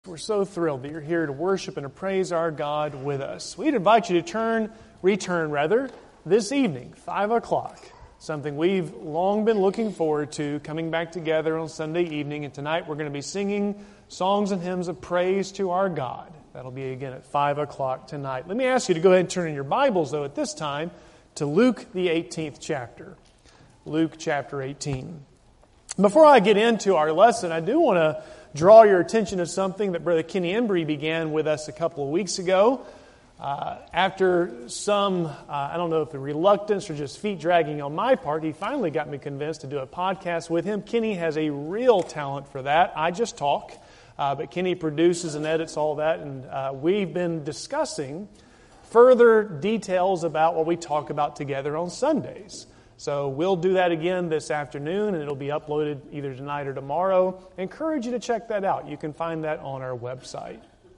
We're so thrilled that you're here to worship and to praise our God with us. We'd invite you to return this evening, 5 o'clock. Something we've long been looking forward to, coming back together on Sunday evening. And tonight we're going to be singing songs and hymns of praise to our God. That'll be again at 5 o'clock tonight. Let me ask you to go ahead and turn in your Bibles, though, at this time to Luke, the 18th chapter. Luke chapter 18. Before I get into our lesson, I do want to draw your attention to something that Brother Kenny Embry began with us a couple of weeks ago. After some, I don't know if the reluctance or just feet dragging on my part, he finally got me convinced to do a podcast with him. Kenny has a real talent for that. I just talk, but Kenny produces and edits all that, and we've been discussing further details about what we talk about together on Sundays. So we'll do that again this afternoon, and it'll be uploaded either tonight or tomorrow. I encourage you to check that out. You can find that on our website.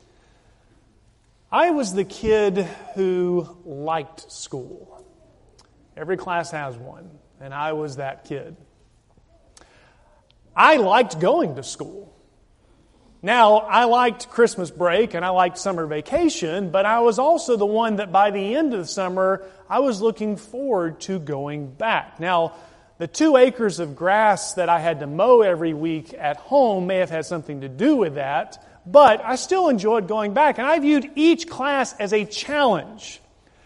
I was the kid who liked school. Every class has one, and I was that kid. I liked going to school. Now, I liked Christmas break and I liked summer vacation, but I was also the one that by the end of the summer, I was looking forward to going back. Now, the 2 acres of grass that I had to mow every week at home may have had something to do with that, but I still enjoyed going back. And I viewed each class as a challenge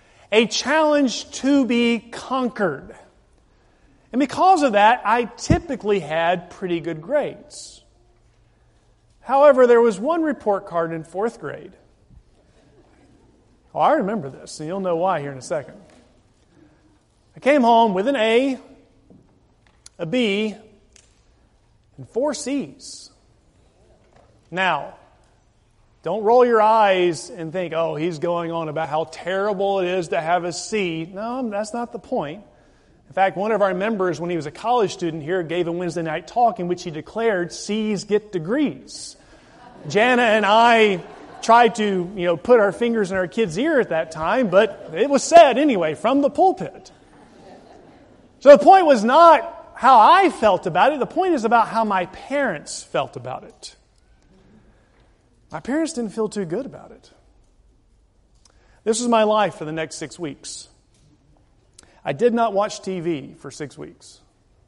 to be conquered. And because of that, I typically had pretty good grades. However, there was one report card in 4th grade. Oh, I remember this, and you'll know why here in a second. I came home with an A, a B, and 4 C's. Now, don't roll your eyes and think, oh, he's going on about how terrible it is to have a C. No, that's not the point. In fact, one of our members, when he was a college student here, gave a Wednesday night talk in which he declared C's get degrees. Jana and I tried to, put our fingers in our kid's ear at that time, but it was said anyway from the pulpit. So the point was not how I felt about it. The point is about how my parents felt about it. My parents didn't feel too good about it. This was my life for the next 6 weeks. I did not watch TV for 6 weeks.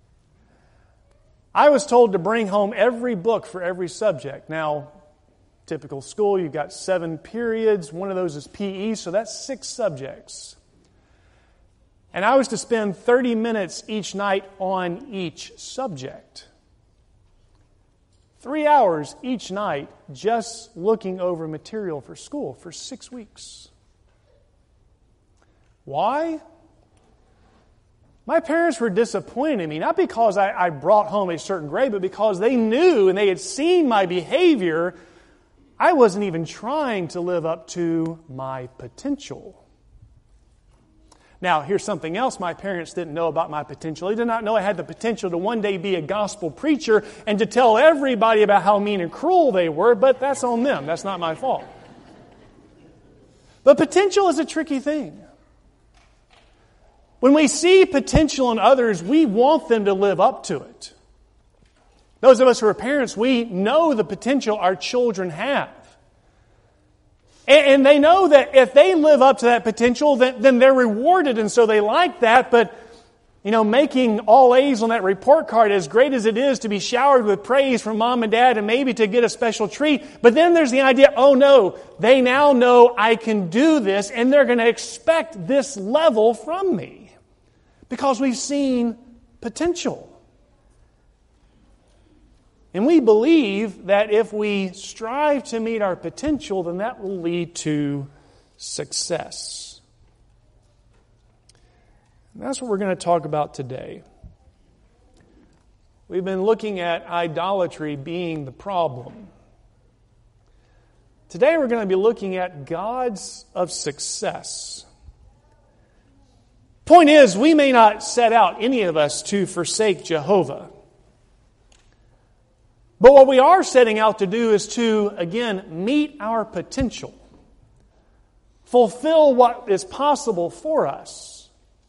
I was told to bring home every book for every subject. Now, typical school, you've got 7 periods. One of those is PE, so that's 6 subjects. And I was to spend 30 minutes each night on each subject. 3 hours each night just looking over material for school for 6 weeks. Why? My parents were disappointed in me, not because I brought home a certain grade, but because they knew and they had seen my behavior. I wasn't even trying to live up to my potential. Now, here's something else my parents didn't know about my potential. They did not know I had the potential to one day be a gospel preacher and to tell everybody about how mean and cruel they were, but that's on them. That's not my fault. But potential is a tricky thing. When we see potential in others, we want them to live up to it. Those of us who are parents, we know the potential our children have. And they know that if they live up to that potential, then they're rewarded, and so they like that. But, making all A's on that report card, as great as it is to be showered with praise from mom and dad and maybe to get a special treat, but then there's the idea, oh no, they now know I can do this, and they're going to expect this level from me because we've seen potential. And we believe that if we strive to meet our potential, then that will lead to success. And that's what we're going to talk about today. We've been looking at idolatry being the problem. Today we're going to be looking at gods of success. Point is, we may not set out, any of us, to forsake Jehovah. But what we are setting out to do is to, again, meet our potential. Fulfill what is possible for us.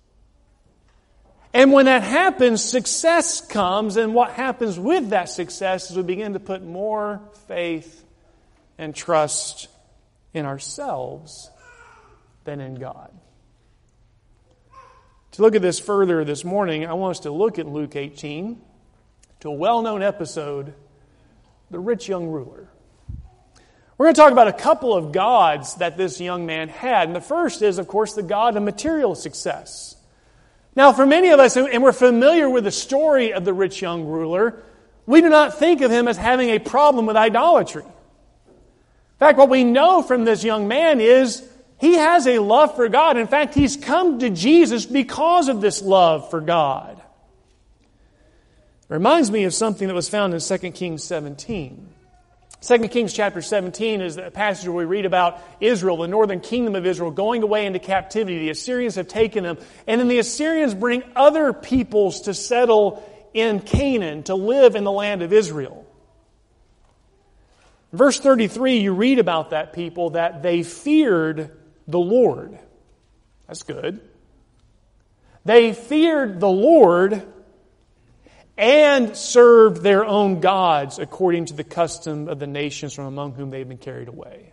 And when that happens, success comes, and what happens with that success is we begin to put more faith and trust in ourselves than in God. To look at this further this morning, I want us to look at Luke 18, to a well-known episode, the rich young ruler. We're going to talk about a couple of gods that this young man had. And the first is, of course, the god of material success. Now, for many of us, and we're familiar with the story of the rich young ruler, we do not think of him as having a problem with idolatry. In fact, what we know from this young man is he has a love for God. In fact, he's come to Jesus because of this love for God. It reminds me of something that was found in 2 Kings 17. 2 Kings chapter 17 is a passage where we read about Israel, the northern kingdom of Israel, going away into captivity. The Assyrians have taken them. And then the Assyrians bring other peoples to settle in Canaan, to live in the land of Israel. In verse 33, you read about that people, that they feared the Lord. That's good. They feared the Lord and served their own gods according to the custom of the nations from among whom they had been carried away.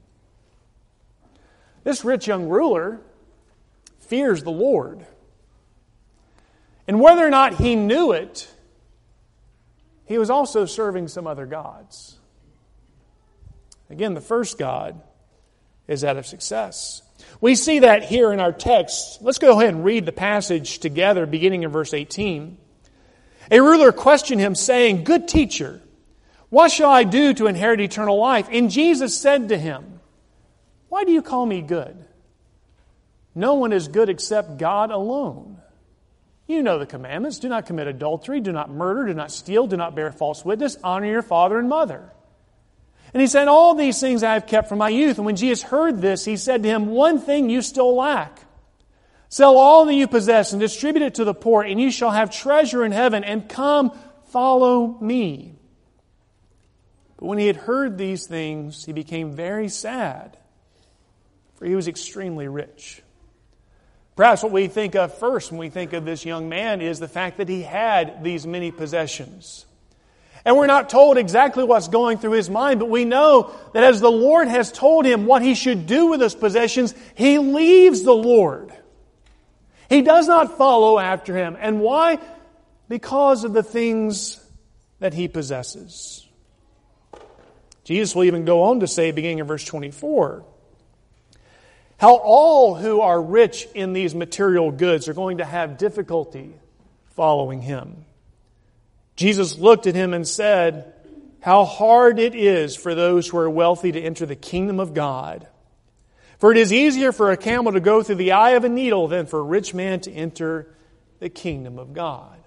This rich young ruler fears the Lord. And whether or not he knew it, he was also serving some other gods. Again, the first god is that of success. We see that here in our text. Let's go ahead and read the passage together, beginning in verse 18. A ruler questioned him, saying, "Good teacher, what shall I do to inherit eternal life?" And Jesus said to him, "Why do you call me good? No one is good except God alone. You know the commandments. Do not commit adultery, do not murder, do not steal, do not bear false witness, honor your father and mother." And he said, "All these things I have kept from my youth." And when Jesus heard this, he said to him, "One thing you still lack. Sell all that you possess and distribute it to the poor, and you shall have treasure in heaven, and come, follow me." But when he had heard these things, he became very sad, for he was extremely rich. Perhaps what we think of first when we think of this young man is the fact that he had these many possessions. And we're not told exactly what's going through his mind, but we know that as the Lord has told him what he should do with his possessions, he leaves the Lord. He does not follow after him. And why? Because of the things that he possesses. Jesus will even go on to say, beginning in verse 24, how all who are rich in these material goods are going to have difficulty following him. Jesus looked at him and said, "How hard it is for those who are wealthy to enter the kingdom of God. For it is easier for a camel to go through the eye of a needle than for a rich man to enter the kingdom of God."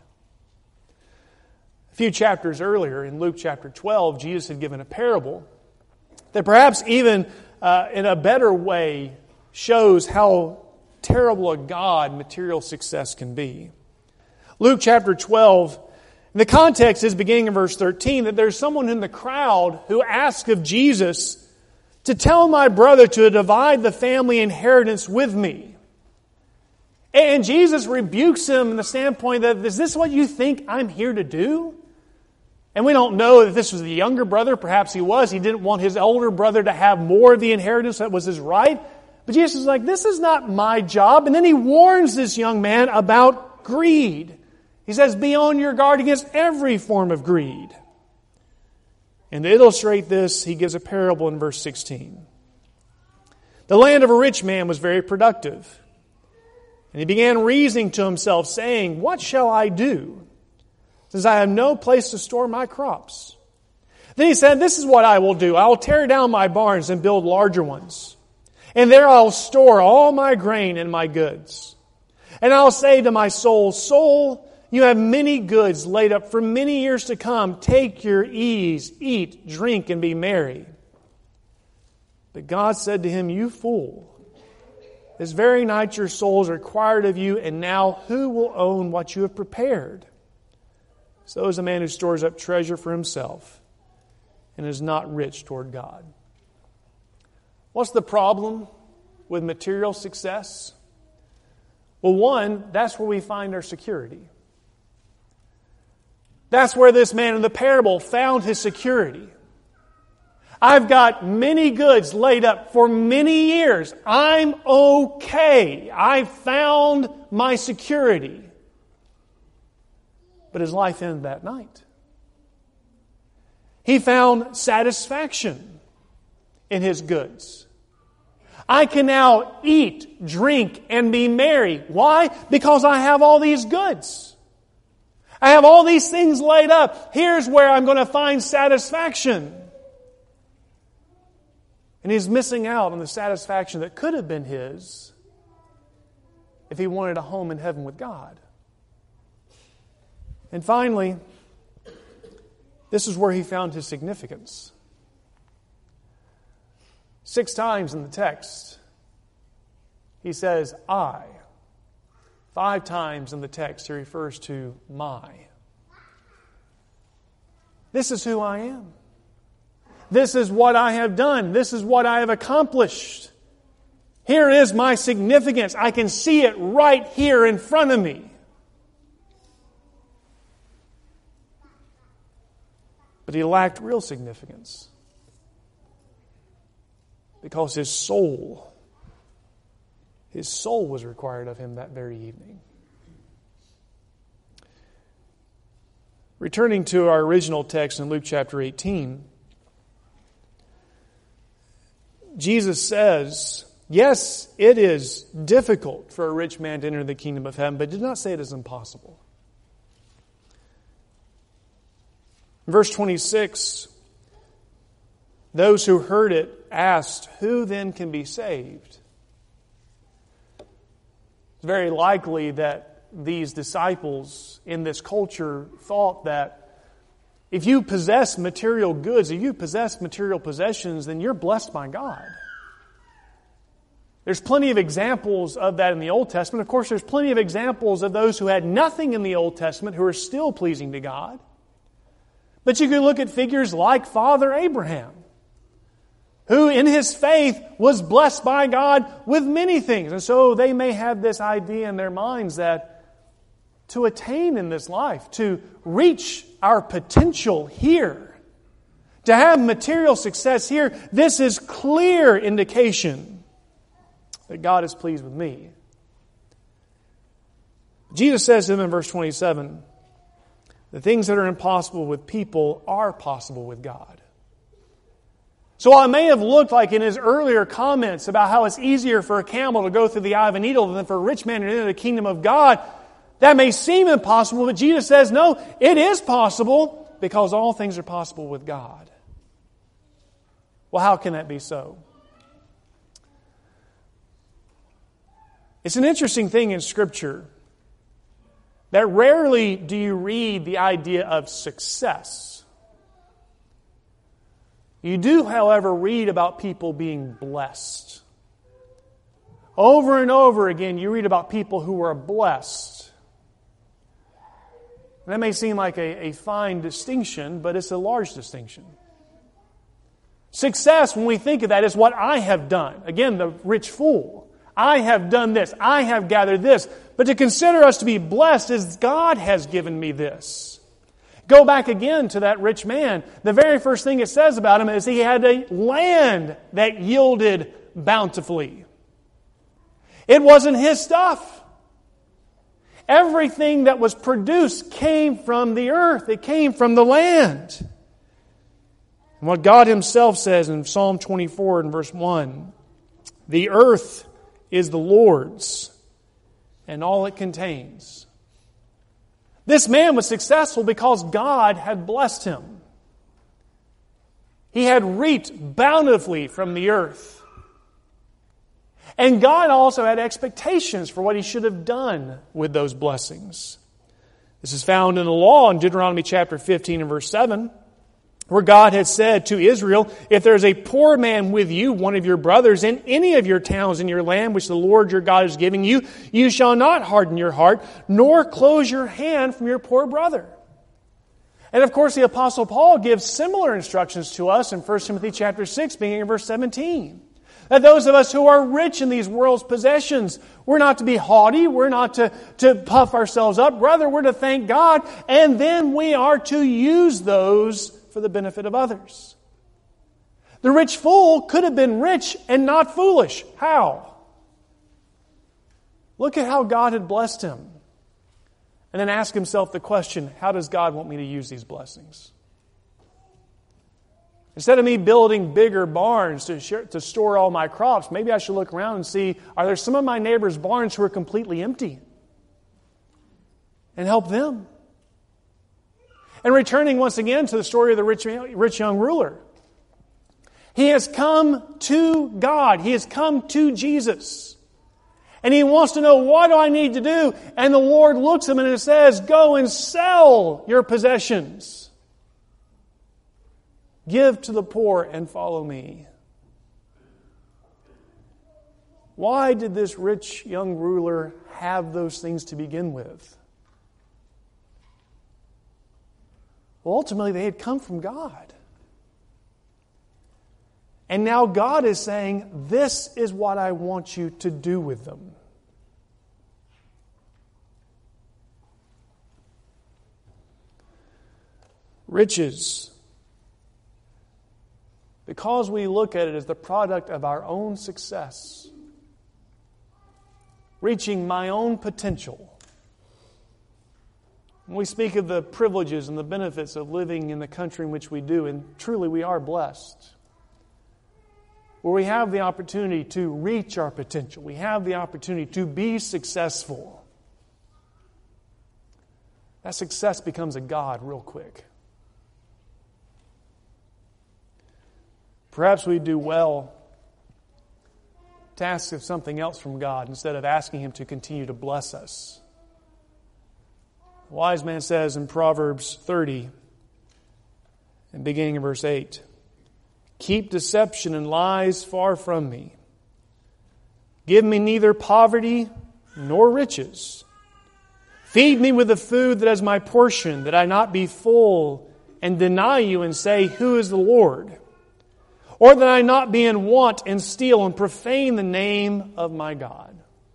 A few chapters earlier, in Luke chapter 12, Jesus had given a parable that perhaps even in a better way shows how terrible a god material success can be. Luke chapter 12, the context is beginning in verse 13, that there's someone in the crowd who asks of Jesus to tell my brother to divide the family inheritance with me. And Jesus rebukes him in the standpoint that, is this what you think I'm here to do? And we don't know that this was the younger brother. Perhaps he was. He didn't want his older brother to have more of the inheritance that was his right. But Jesus is like, this is not my job. And then he warns this young man about greed. He says, be on your guard against every form of greed. And to illustrate this, he gives a parable in verse 16. The land of a rich man was very productive. And he began reasoning to himself, saying, what shall I do, since I have no place to store my crops? Then he said, this is what I will do. I will tear down my barns and build larger ones. And there I will store all my grain and my goods. And I will say to my soul, soul, you have many goods laid up for many years to come. Take your ease, eat, drink, and be merry. But God said to him, you fool, this very night your soul is required of you, and now who will own what you have prepared? So is a man who stores up treasure for himself and is not rich toward God. What's the problem with material success? Well, one, that's where we find our security. That's where this man in the parable found his security. I've got many goods laid up for many years. I'm okay. I found my security. But his life ended that night. He found satisfaction in his goods. I can now eat, drink, and be merry. Why? Because I have all these goods. I have all these things laid up. Here's where I'm going to find satisfaction. And he's missing out on the satisfaction that could have been his if he wanted a home in heaven with God. And finally, this is where he found his significance. 6 times in the text, he says, I. 5 times in the text, he refers to my. This is who I am. This is what I have done. This is what I have accomplished. Here is my significance. I can see it right here in front of me. But he lacked real significance. Because his soul was required of him that very evening. Returning to our original text in Luke chapter 18, Jesus says, yes, it is difficult for a rich man to enter the kingdom of heaven, but did not say it is impossible. In verse 26, those who heard it asked, who then can be saved? It's very likely that these disciples in this culture thought that if you possess material goods, if you possess material possessions, then you're blessed by God. There's plenty of examples of that in the Old Testament. Of course, there's plenty of examples of those who had nothing in the Old Testament who are still pleasing to God. But you can look at figures like Father Abraham, who in his faith was blessed by God with many things. And so they may have this idea in their minds that to attain in this life, to reach our potential here, to have material success here, this is clear indication that God is pleased with me. Jesus says to them in verse 27, the things that are impossible with people are possible with God. So while it may have looked like in his earlier comments about how it's easier for a camel to go through the eye of a needle than for a rich man to enter the kingdom of God, that may seem impossible, but Jesus says, no, it is possible because all things are possible with God. Well, how can that be so? It's an interesting thing in Scripture that rarely do you read the idea of success. You do, however, read about people being blessed. Over and over again, you read about people who are blessed. And that may seem like a fine distinction, but it's a large distinction. Success, when we think of that, is what I have done. Again, the rich fool. I have done this. I have gathered this. But to consider us to be blessed is God has given me this. Go back again to that rich man. The very first thing it says about him is he had a land that yielded bountifully. It wasn't his stuff. Everything that was produced came from the earth. It came from the land. And what God Himself says in Psalm 24 and verse 1, the earth is the Lord's and all it contains. This man was successful because God had blessed him. He had reaped bountifully from the earth. And God also had expectations for what He should have done with those blessings. This is found in the law in Deuteronomy chapter 15 and verse 7, where God had said to Israel, if there is a poor man with you, one of your brothers, in any of your towns in your land, which the Lord your God is giving you, you shall not harden your heart, nor close your hand from your poor brother. And of course, the Apostle Paul gives similar instructions to us in 1 Timothy chapter 6, beginning in verse 17. That those of us who are rich in these world's possessions, we're not to be haughty, we're not to puff ourselves up. Rather, we're to thank God, and then we are to use those for the benefit of others. The rich fool could have been rich and not foolish. How? Look at how God had blessed him. And then ask himself the question, how does God want me to use these blessings? Instead of me building bigger barns to store all my crops, maybe I should look around and see, are there some of my neighbors' barns who are completely empty? And help them. And returning once again to the story of the rich young ruler. He has come to God. He has come to Jesus. And he wants to know, what do I need to do? And the Lord looks at him and says, go and sell your possessions. Give to the poor and follow me. Why did this rich young ruler have those things to begin with? Well, ultimately, they had come from God. And now God is saying, this is what I want you to do with them. Riches. Because we look at it as the product of our own success, reaching my own potential. When we speak of the privileges and the benefits of living in the country in which we do, and truly we are blessed, where we have the opportunity to reach our potential, we have the opportunity to be successful, that success becomes a god real quick. Perhaps we do well to ask of something else from God instead of asking Him to continue to bless us. The wise man says in Proverbs 30, and beginning in verse 8, keep deception and lies far from me. Give me neither poverty nor riches. Feed me with the food that is my portion, that I not be full and deny you and say, who is the Lord? Or that I not be in want and steal and profane the name of my God.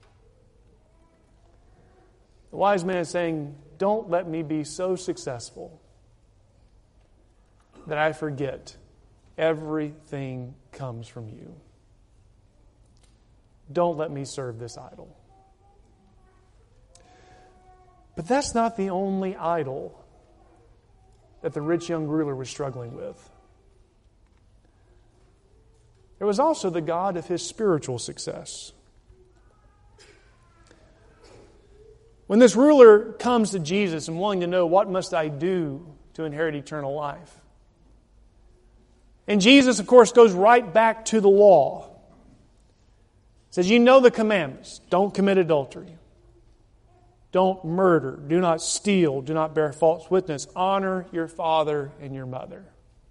The wise man is saying, don't let me be so successful that I forget everything comes from you. Don't let me serve this idol. But that's not the only idol that the rich young ruler was struggling with. There was also the God of his spiritual success. When this ruler comes to Jesus and wanting to know, what must I do to inherit eternal life? And Jesus, of course, goes right back to the law. Says, you know the commandments. Don't commit adultery. Don't murder. Do not steal. Do not bear false witness. Honor your father and your mother.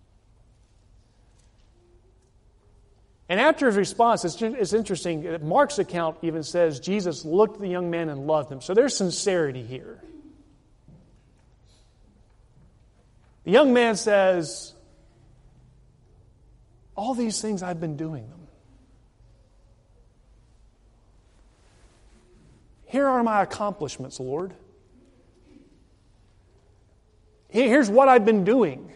And after his response, it's interesting that Mark's account even says Jesus looked at the young man and loved him. So there's sincerity here. The young man says, all these things I've been doing them. Here are my accomplishments, Lord. Here's what I've been doing.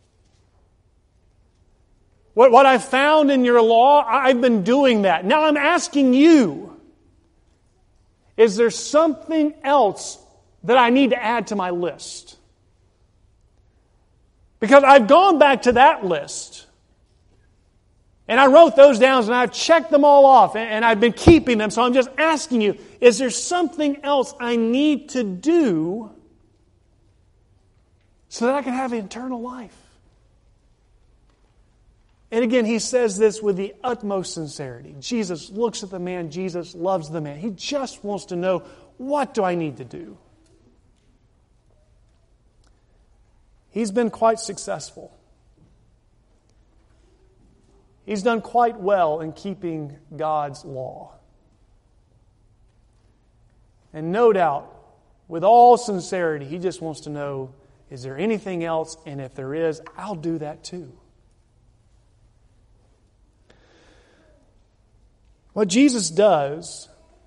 What I found in your law, I've been doing that. Now I'm asking you, is there something else that I need to add to my list? Because I've gone back to that list. And I wrote those down and I've checked them all off and I've been keeping them. So I'm just asking you, is there something else I need to do so that I can have eternal life? And again, he says this with the utmost sincerity. Jesus looks at the man. Jesus loves the man. He just wants to know, what do I need to do? He's been quite successful. He's done quite well in keeping God's law. And no doubt, with all sincerity, he just wants to know, is there anything else? And if there is, I'll do that too. What Jesus does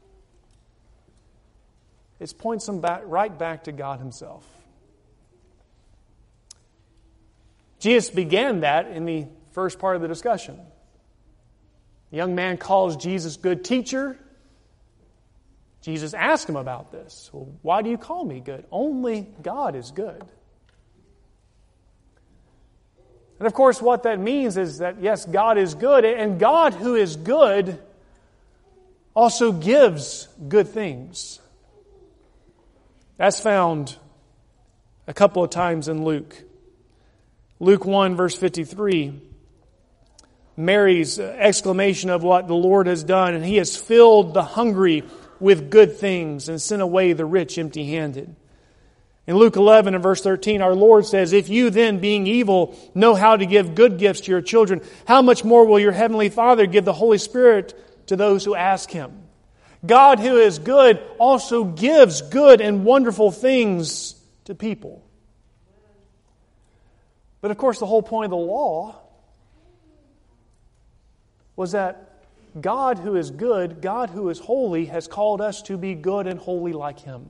is points them right back to God Himself. Jesus began that in the first part of the discussion. The young man calls Jesus good teacher. Jesus asked him about this. Well, why do you call me good? Only God is good. And of course, what that means is that, yes, God is good, and God who is good also gives good things. That's found a couple of times in Luke. Luke 1, verse 53. Mary's exclamation of what the Lord has done, and He has filled the hungry with good things and sent away the rich empty-handed. In Luke 11 and verse 13, our Lord says, if you then, being evil, know how to give good gifts to your children, how much more will your heavenly Father give the Holy Spirit to those who ask Him? God who is good also gives good and wonderful things to people. But of course, the whole point of the law was that God who is good, God who is holy, has called us to be good and holy like Him.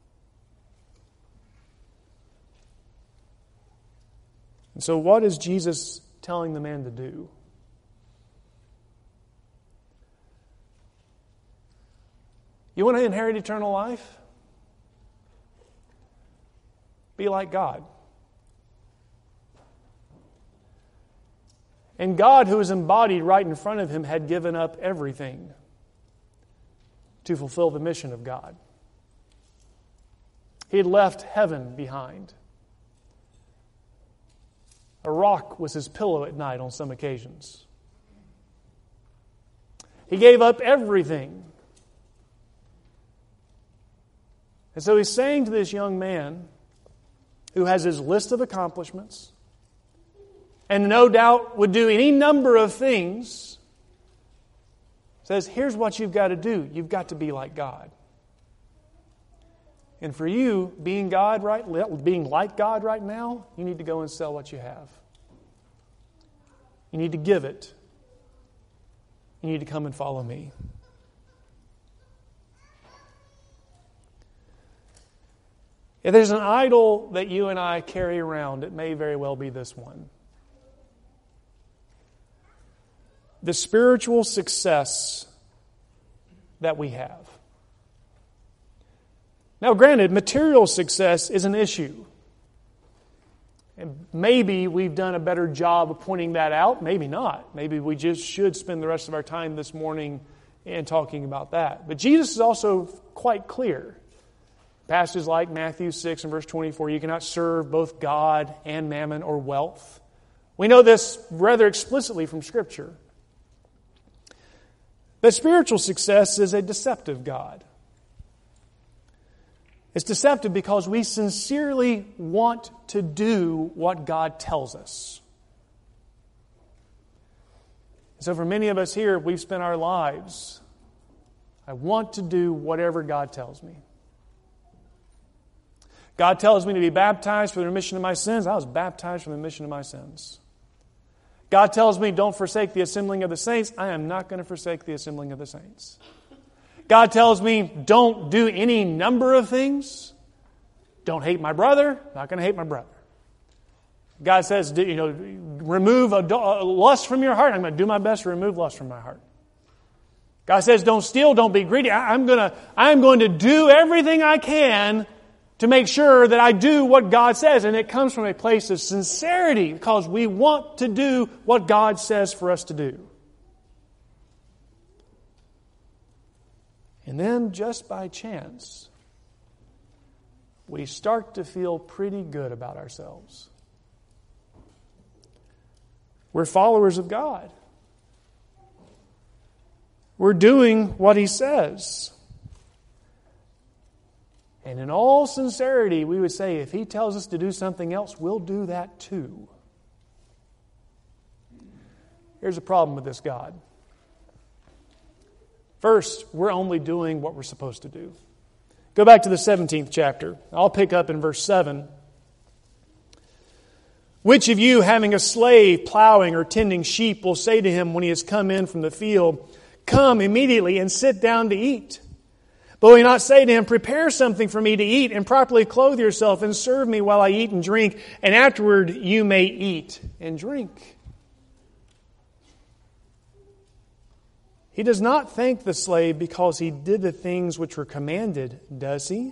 And so what is Jesus telling the man to do? You want to inherit eternal life? Be like God. And God, who is embodied right in front of him, had given up everything to fulfill the mission of God. He had left heaven behind. A rock was his pillow at night on some occasions. He gave up everything. And so he's saying to this young man, who has his list of accomplishments, and no doubt would do any number of things, says, here's what you've got to do. You've got to be like God. And for you, being like God right now, you need to go and sell what you have. You need to give it. You need to come and follow me. If there's an idol that you and I carry around, it may very well be this one. The spiritual success that we have. Now, granted, material success is an issue. And maybe we've done a better job of pointing that out. Maybe not. Maybe we just should spend the rest of our time this morning in talking about that. But Jesus is also quite clear. Passages like Matthew 6 and verse 24, you cannot serve both God and mammon or wealth. We know this rather explicitly from Scripture. But spiritual success is a deceptive God. It's deceptive because we sincerely want to do what God tells us. So for many of us here, we've spent our lives, I want to do whatever God tells me. God tells me to be baptized for the remission of my sins. I was baptized for the remission of my sins. God tells me don't forsake the assembling of the saints. I am not going to forsake the assembling of the saints. God tells me don't do any number of things. Don't hate my brother. Not going to hate my brother. God says, remove lust from your heart. I'm going to do my best to remove lust from my heart. God says don't steal, don't be greedy. I'm going to do everything I can to make sure that I do what God says. And it comes from a place of sincerity because we want to do what God says for us to do. And then, just by chance, we start to feel pretty good about ourselves. We're followers of God. We're doing what He says. And in all sincerity, we would say, if He tells us to do something else, we'll do that too. Here's a problem with this God. First, we're only doing what we're supposed to do. Go back to the 17th chapter. I'll pick up in verse 7. Which of you, having a slave plowing or tending sheep, will say to him when he has come in from the field, come immediately and sit down to eat? But will you not say to him, prepare something for me to eat and properly clothe yourself and serve me while I eat and drink, and afterward you may eat and drink? He does not thank the slave because he did the things which were commanded, does he?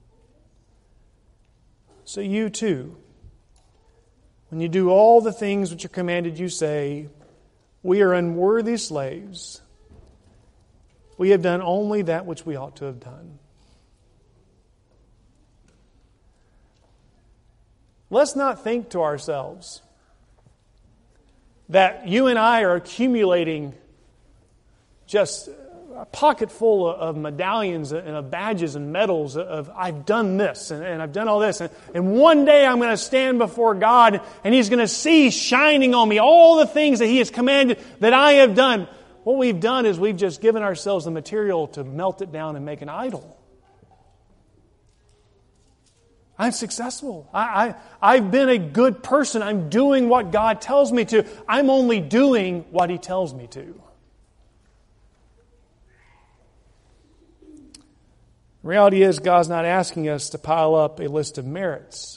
So you too, when you do all the things which are commanded, you say, we are unworthy slaves. We have done only that which we ought to have done. Let's not think to ourselves that you and I are accumulating just a pocket full of medallions and of badges and medals of I've done this and I've done all this. And one day I'm going to stand before God and He's going to see shining on me all the things that He has commanded that I have done. What we've done is we've just given ourselves the material to melt it down and make an idol. I'm successful. I've been a good person. I'm doing what God tells me to. I'm only doing what He tells me to. The reality is, God's not asking us to pile up a list of merits.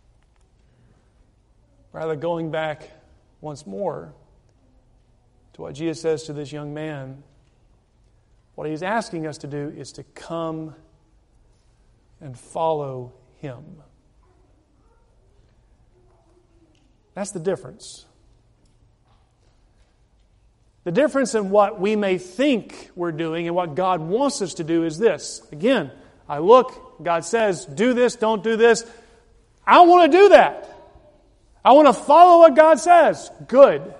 Rather, going back once more to what Jesus says to this young man, what He's asking us to do is to come and follow Him. That's the difference. The difference in what we may think we're doing and what God wants us to do is this. Again, I look, God says, do this, don't do this. I don't want to do that. I want to follow what God says. Good.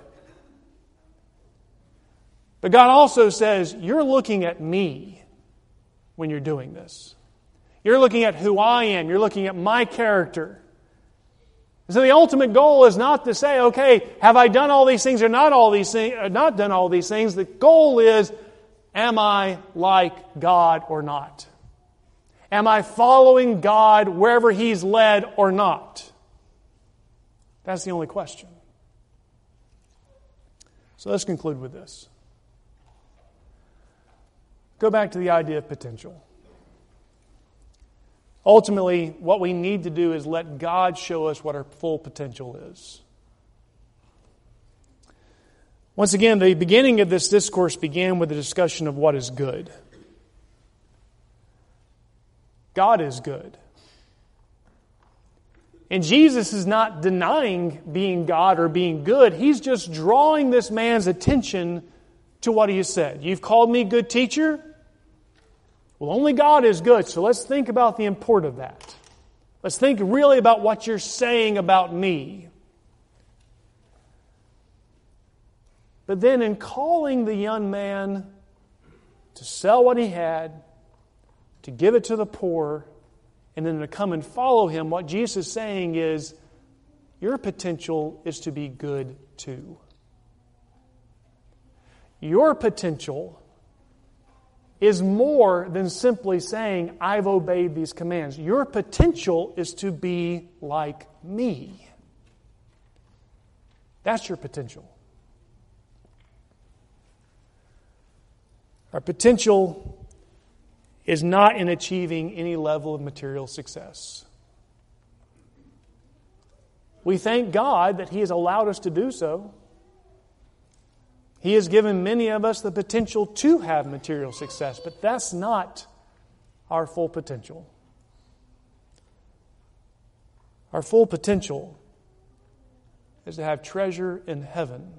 But God also says, you're looking at me when you're doing this. You're looking at who I am. You're looking at my character. So the ultimate goal is not to say, okay, have I done all these things or not done all these things? The goal is, am I like God or not? Am I following God wherever He's led or not? That's the only question. So let's conclude with this. Go back to the idea of potential. Ultimately, what we need to do is let God show us what our full potential is. Once again, the beginning of this discourse began with a discussion of what is good. God is good. And Jesus is not denying being God or being good. He's just drawing this man's attention to what he has said. You've called me good teacher? Well, only God is good, so let's think about the import of that. Let's think really about what you're saying about me. But then in calling the young man to sell what he had, to give it to the poor, and then to come and follow Him, what Jesus is saying is, your potential is to be good too. Your potential is more than simply saying, I've obeyed these commands. Your potential is to be like me. That's your potential. Our potential is not in achieving any level of material success. We thank God that He has allowed us to do so. He has given many of us the potential to have material success, but that's not our full potential. Our full potential is to have treasure in heaven.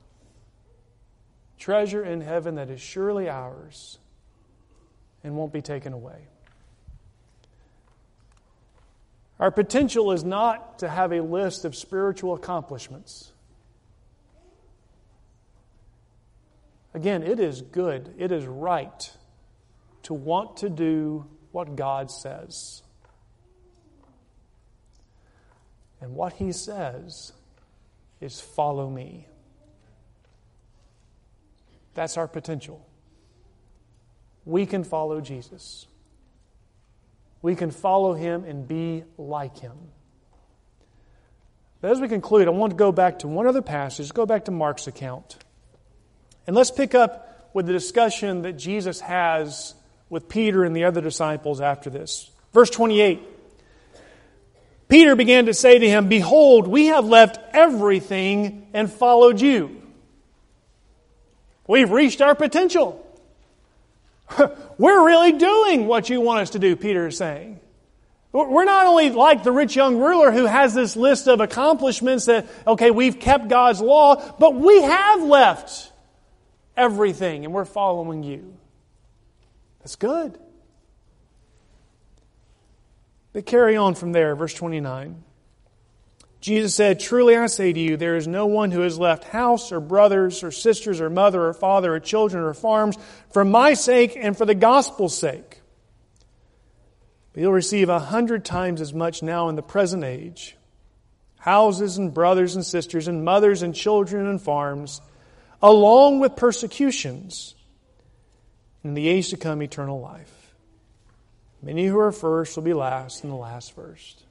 Treasure in heaven that is surely ours and won't be taken away. Our potential is not to have a list of spiritual accomplishments. Again, it is good, it is right to want to do what God says. And what He says is follow me. That's our potential. We can follow Jesus. We can follow Him and be like Him. But as we conclude, I want to go back to one other passage. Go back to Mark's account. And let's pick up with the discussion that Jesus has with Peter and the other disciples after this. Verse 28. Peter began to say to Him, behold, we have left everything and followed you. We've reached our potential. We're really doing what you want us to do, Peter is saying. We're not only like the rich young ruler who has this list of accomplishments that, okay, we've kept God's law, but we have left everything and we're following you. That's good. But carry on from there, verse 29. Jesus said, "Truly I say to you, there is no one who has left house or brothers or sisters or mother or father or children or farms for my sake and for the gospel's sake. But he'll receive 100 times as much now in the present age, houses and brothers and sisters and mothers and children and farms, along with persecutions, and in the age to come eternal life. Many who are first will be last, and the last first."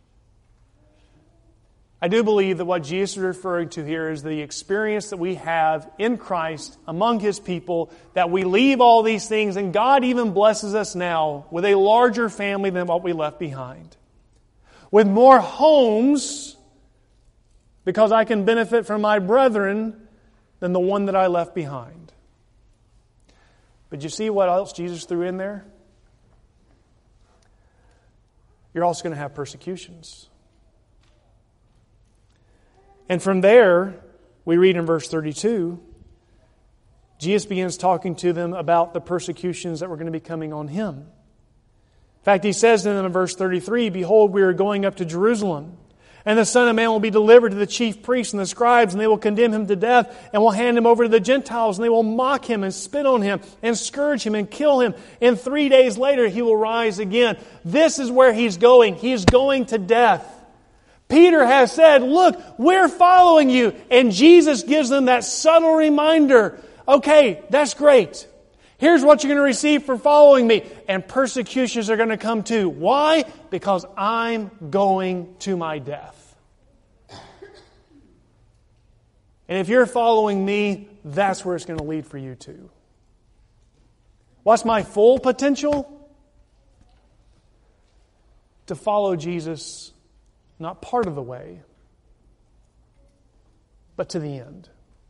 I do believe that what Jesus is referring to here is the experience that we have in Christ among His people, that we leave all these things, and God even blesses us now with a larger family than what we left behind. With more homes, because I can benefit from my brethren, than the one that I left behind. But you see what else Jesus threw in there? You're also going to have persecutions. And from there, we read in verse 32, Jesus begins talking to them about the persecutions that were going to be coming on Him. In fact, He says to them in verse 33, "Behold, we are going up to Jerusalem, and the Son of Man will be delivered to the chief priests and the scribes, and they will condemn Him to death, and will hand Him over to the Gentiles, and they will mock Him and spit on Him, and scourge Him and kill Him. And 3 days later He will rise again." This is where He's going. He's going to death. Peter has said, "Look, we're following you." And Jesus gives them that subtle reminder. Okay, that's great. Here's what you're going to receive for following me. And persecutions are going to come too. Why? Because I'm going to my death. And if you're following me, that's where it's going to lead for you too. What's my full potential? To follow Jesus, not part of the way, but to the end.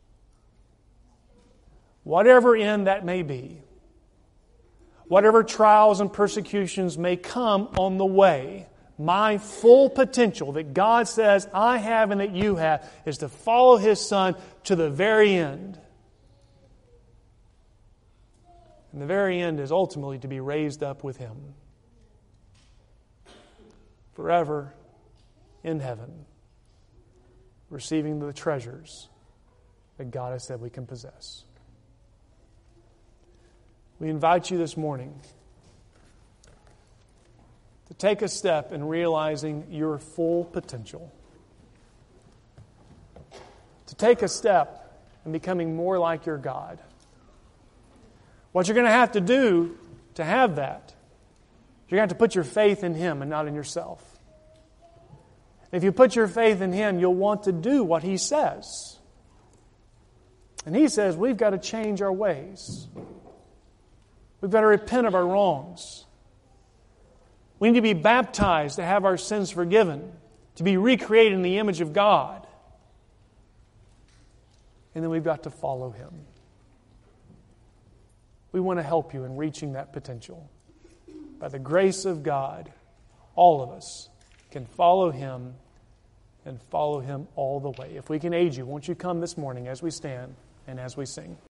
Whatever end that may be, whatever trials and persecutions may come on the way, my full potential that God says I have and that you have is to follow His Son to the very end. And the very end is ultimately to be raised up with Him forever in heaven, receiving the treasures that God has said we can possess. We invite you this morning to take a step in realizing your full potential. To take a step in becoming more like your God. What you're going to have to do to have that, you're going to have to put your faith in Him and not in yourself. If you put your faith in Him, you'll want to do what He says. And He says we've got to change our ways. We've got to repent of our wrongs. We need to be baptized to have our sins forgiven, to be recreated in the image of God. And then we've got to follow Him. We want to help you in reaching that potential. By the grace of God, all of us can follow Him and follow Him all the way. If we can aid you, won't you come this morning as we stand and as we sing?